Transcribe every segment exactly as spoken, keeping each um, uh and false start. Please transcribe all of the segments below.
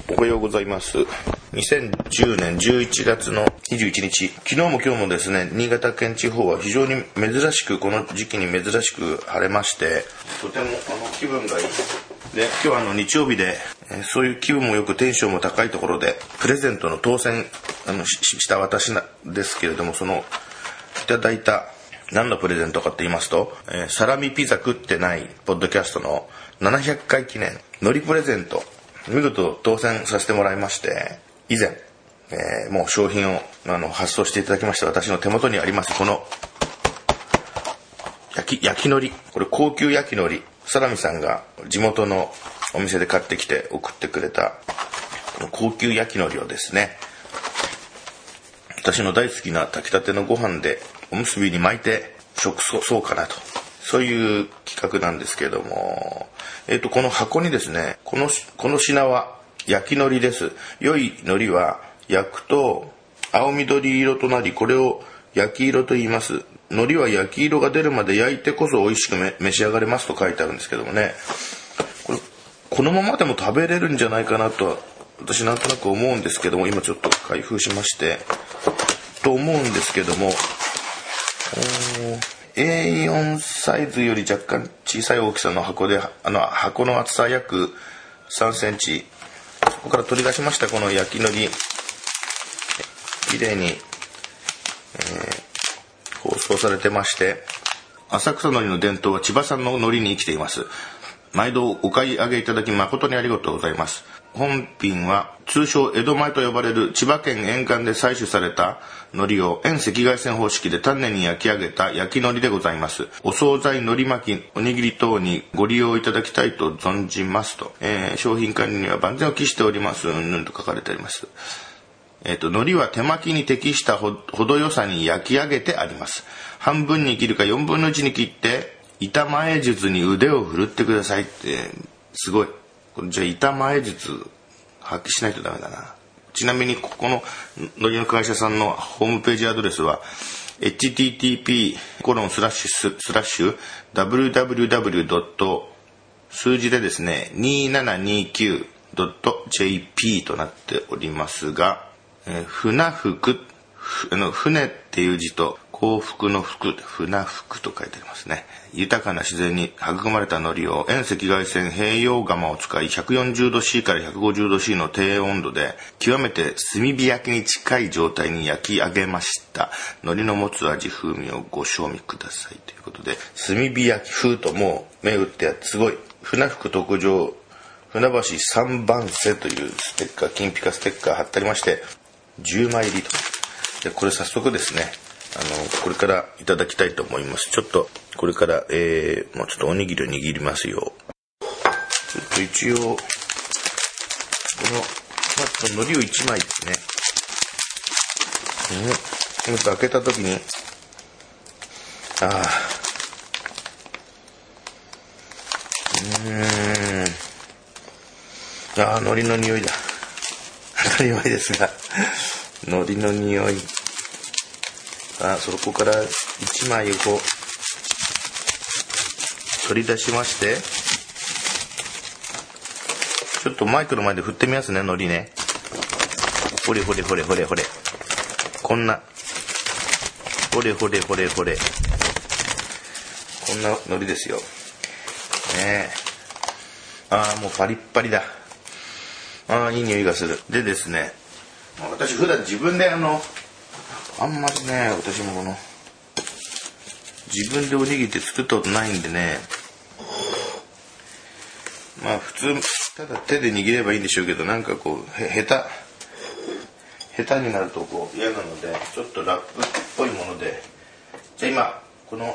おはようございます。にせんじゅうねんじゅういちがつのにじゅういちにち、昨日も今日もですね、新潟県地方は非常に珍しく、この時期に珍しく晴れまして、とてもあの気分がいいで、今日はあの日曜日で、えー、そういう気分もよくテンションも高いところでプレゼントの当選あの し, した私なんですけれども、そのいただいた何のプレゼントかと言いますと、えー、サラミピザ食ってないポッドキャストのななひゃっかい記念のりプレゼント、見事当選させてもらいまして、以前、えー、もう商品をあの発送していただきまして、私の手元にありますこの焼き焼きのり、これ高級焼きのり、サラミさんが地元のお店で買ってきて送ってくれたこの高級焼きのりをですね、私の大好きな炊きたてのご飯でおむすびに巻いて食そうかなと、そういう企画なんですけれども、えっとこの箱にですね、このこの品は焼き海苔です。良い海苔は焼くと青緑色となり、これを焼き色と言います。海苔は焼き色が出るまで焼いてこそ美味しく召し上がれますと書いてあるんですけどもね、これこのままでも食べれるんじゃないかなと私なんとなく思うんですけども、今ちょっと開封しましてと思うんですけども、エーよん サイズより若干小さい大きさの箱で、あの箱の厚さ約さんセンチ、そこから取り出しましたこの焼き海苔、きれいに、えー、包装されてまして、浅草海苔の伝統は千葉産の海苔に生きています。毎度お買い上げいただき誠にありがとうございます。本品は通称江戸前と呼ばれる千葉県沿岸で採取された海苔を遠赤外線方式で丹念に焼き上げた焼き海苔でございます。お惣菜、海苔巻き、おにぎり等にご利用いただきたいと存じますと、えー、商品管理には万全を期しておりますうんぬんと書かれてあります。えっと、海苔は手巻きに適したほ程よさに焼き上げてあります。半分に切るかよんぶんのいちに切って板前術に腕を振るってくださいって、すごい。これじゃあ板前術発揮しないとダメだな。ちなみにここの海苔の会社さんのホームページアドレスは エイチティーティーピーコロンスラッシュスラッシュダブリューダブリューダブリュー 数字でですね にーななにーきゅう ドット ジェーピー となっておりますが、えー、船福、あの船っていう字と幸福の福、船福と書いてありますね。豊かな自然に育まれた海苔を遠赤外線併用釜を使い ひゃくよんじゅうどシー から ひゃくごじゅうどシー の低温度で極めて炭火焼きに近い状態に焼き上げました。海苔の持つ味風味をご賞味くださいということで、炭火焼き風ともう目打ってやって、すごい船福特上船橋三番瀬というステッカー、金ピカステッカー貼ってありまして、じゅうまい入りと。でこれ早速ですね、あのこれからいただきたいと思います。ちょっとこれから、えー、もうちょっとおにぎりを握りますよ。ちょっと一応このまず海苔をいちまいですね、うん、開けた時にああうーんああ海苔の匂いだ。当たり前ですが海苔の匂い、あそこからいちまいをこう取り出しまして、ちょっとマイクの前で振ってみますね、海苔ね。ほれほれほれほれほれ、こんなほれほれほれほれ、こんな海苔ですよね。えああもうパリッパリだ。ああいい匂いがする。でですね、私普段自分であのあんまりね、私もこの自分でおにぎりって作ったことないんでね、まあ普通ただ手で握ればいいんでしょうけど、なんかこうへ下手下手になるとこう嫌なので、ちょっとラップっぽいもので、じゃあ今この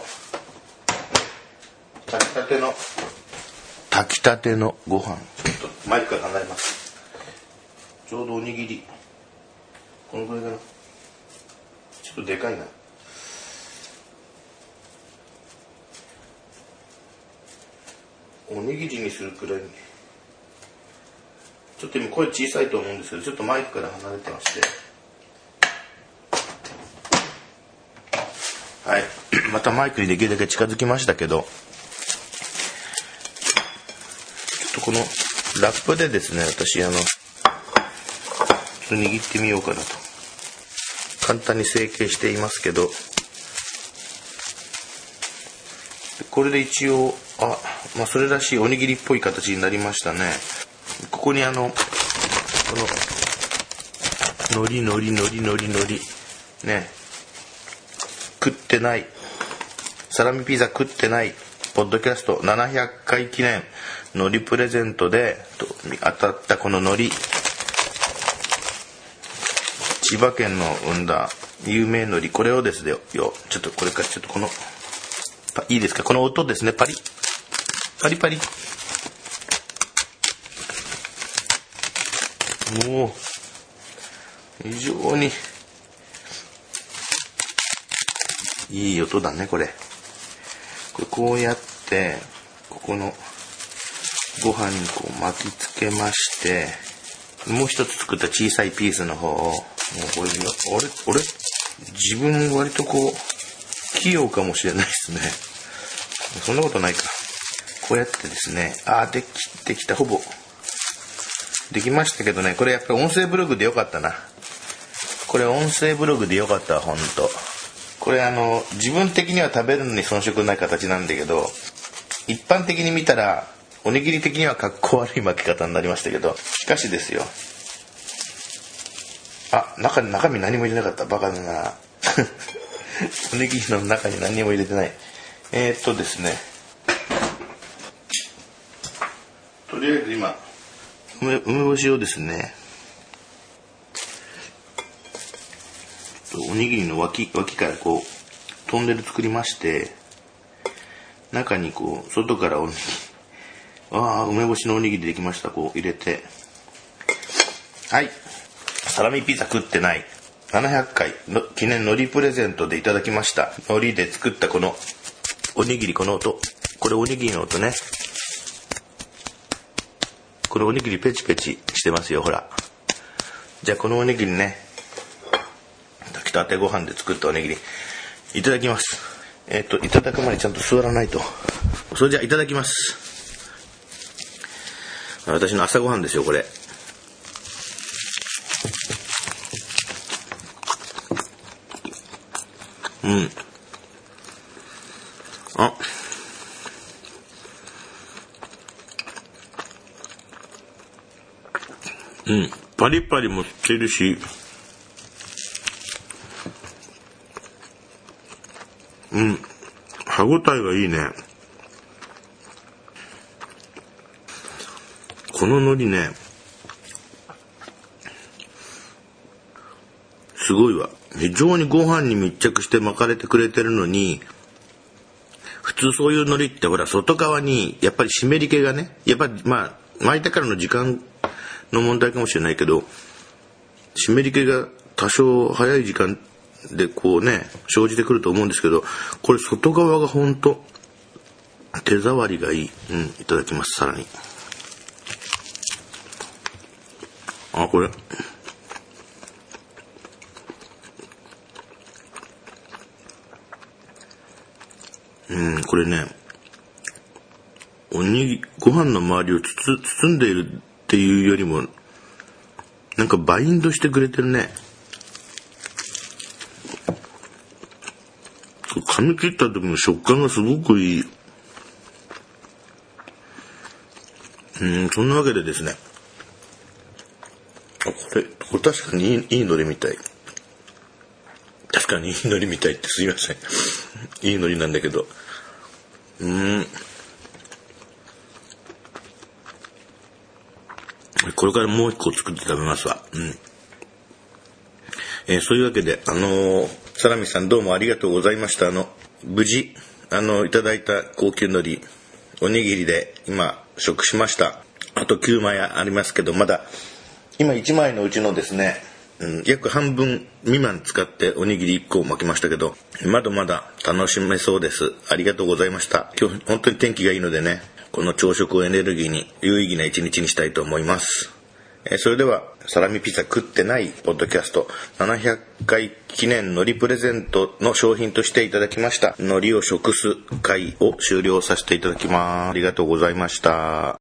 炊きたての炊きたてのご飯、ちょっとマイクから離れます。ちょうどおにぎりこのぐらいかな、ちょっとでかいな。おにぎりにするくらいに、ちょっと今声小さいと思うんですけど、ちょっとマイクから離れてまして、はいまたマイクにできるだけ近づきましたけど、ちょっとこのラップでですね、私あのと握ってみようかなと。簡単に成形していますけど、これで一応、あ、まあそれらしいおにぎりっぽい形になりましたね。ここにあの、この、のりのりのりのりのり、ね、食ってない、サラミピザ食ってない、ポッドキャストななひゃっかい記念、のりプレゼントで、と当たったこののり、千葉県の生んだ有名のり、これをですね、よ、ちょっとこれからちょっとこの、いいですか、この音ですね、パリパリパリ、もう非常にいい音だね。これこれこうやってここのご飯にこう巻きつけまして、もう一つ作った小さいピースの方を、もうこれ、あれ俺自分割とこう器用かもしれないですね。そんなことないか。こうやってですね、あーできてきた、ほぼできましたけどね、これやっぱり音声ブログでよかったな。これ音声ブログでよかったわ、ほんと。これあの自分的には食べるのに遜色ない形なんだけど、一般的に見たらおにぎり的にはかっこ悪い巻き方になりましたけど、しかしですよ、あ、中に中身何も入れなかった、バカだなおにぎりの中に何も入れてない。えー、っとですねとりあえず今梅干しをですね、おにぎりの脇脇からこうトンネル作りまして、中にこう外からおにぎり、ああ梅干しのおにぎりできました。こう入れて、はい、サラミピザ食ってないななひゃっかいの記念のりプレゼントでいただきました。のりで作ったこのおにぎり、この音、これおにぎりの音ね。これおにぎりペチペチしてますよ、ほら。じゃあこのおにぎりね、炊きたてご飯で作ったおにぎりいただきます。えっといただく前にちゃんと座らないと。それじゃあいただきます。私の朝ごはんですよ、これ。うん。あ、うん、パリパリもしてるし、うん、歯ごたえがいいね。この海苔ね、すごいわ。非常にご飯に密着して巻かれてくれてるのに、普通そういう海苔ってほら外側にやっぱり湿り気がね、やっぱりまあ巻いてからの時間の問題かもしれないけど、湿り気が多少早い時間でこうね生じてくると思うんですけど、これ外側がほんと手触りがいい。うん、いただきます。さらに、あ、これうん、これね、おにぎご飯の周りをつつ包んでいるっていうよりも、なんかバインドしてくれてるね。噛み切った時の食感がすごくいい。うん、そんなわけでですね、あ、これこれ確かにいい、いい海苔みたい。確かにいい海苔みたいって、すいませんいい海苔なんだけど、うーん、これからもう一個作って食べますわ。うん。えー、そういうわけで、あのー、サラミさんどうもありがとうございました。あの無事あのいただいた高級海苔おにぎりで今食しました。あときゅうまいありますけど、まだ今いちまいのうちのですね、うん、約半分未満使っておにぎりいっこを巻きましたけど、まだまだ楽しめそうです。ありがとうございました。今日本当に天気がいいのでね、この朝食をエネルギーに有意義な一日にしたいと思います。えー、それではサラミピザ食ってないポッドキャストななひゃっかい記念のりプレゼントの商品としていただきましたのりを食す会を終了させていただきます。ありがとうございました。